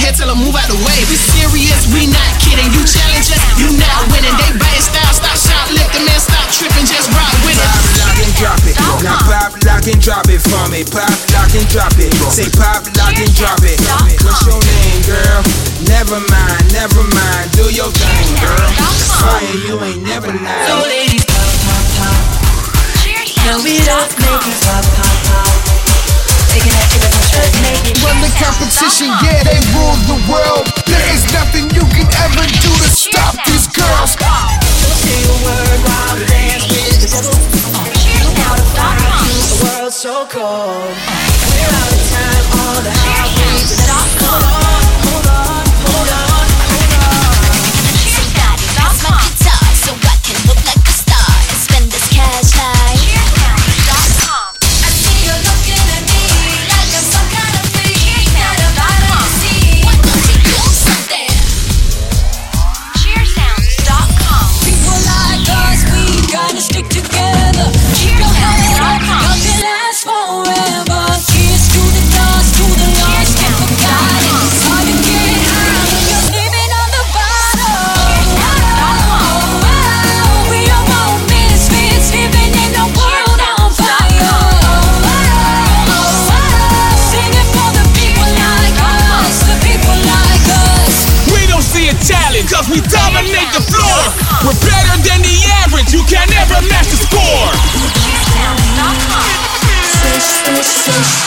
head, tell them move out the way. We serious, we not kidding. You challenge us, you not winning. They bite style, stop shoplifting, man, stop tripping, just rock with it. Pop, lock, and drop it. Now pop, lock, and drop it for me. Pop, lock, and drop it. Say pop, lock, and drop it. What's your name, girl? Never mind. Do your thing, girl. Fire, you ain't never lied. So ladies, pop, pop, pop. Now we don't make it pop, pop, pop. Taking that to the straight, make it. When the competition, yeah, they rule the world. There is nothing you can ever do to stop these girls. Don't say a word while we dance with the devil. Out of fire, the world's so cold. We're out of time, all the highways. Hold on. Somebody fix my guitar so I can look like a star and spend this cash like CheerCounty.com. I see you looking at me like I'm some kind of freak. Not about to see. Why don't you do something? CheerCounty.com. People like us, we gotta stick together. Keep your head up, nothing lasts forever. Cheers to the dust, to the lost and forgotten. All you get high when you're living on the bottom. We are all misfits living in a world on fire. Singing for the people like us, the people like us. We don't see a challenge, cause we dominate the floor. We're better than the average, you can never match the score. CheerCounty.com. Swish, swish, swish.